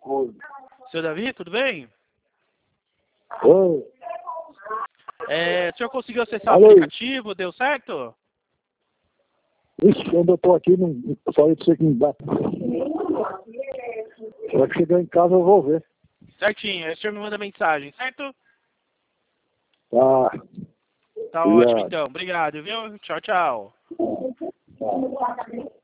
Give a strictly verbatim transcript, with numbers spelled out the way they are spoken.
Oi. Seu Davi, tudo bem? Oi. É, o senhor conseguiu acessar Alô? o aplicativo? Deu certo? Ixi, quando eu tô aqui, não falei pra você que não dá. Será que chegar em casa eu vou ver. Certinho, aí o senhor me manda mensagem, certo? Tá. Tá Obrigado. ótimo então, obrigado, viu? Tchau, tchau. Tá.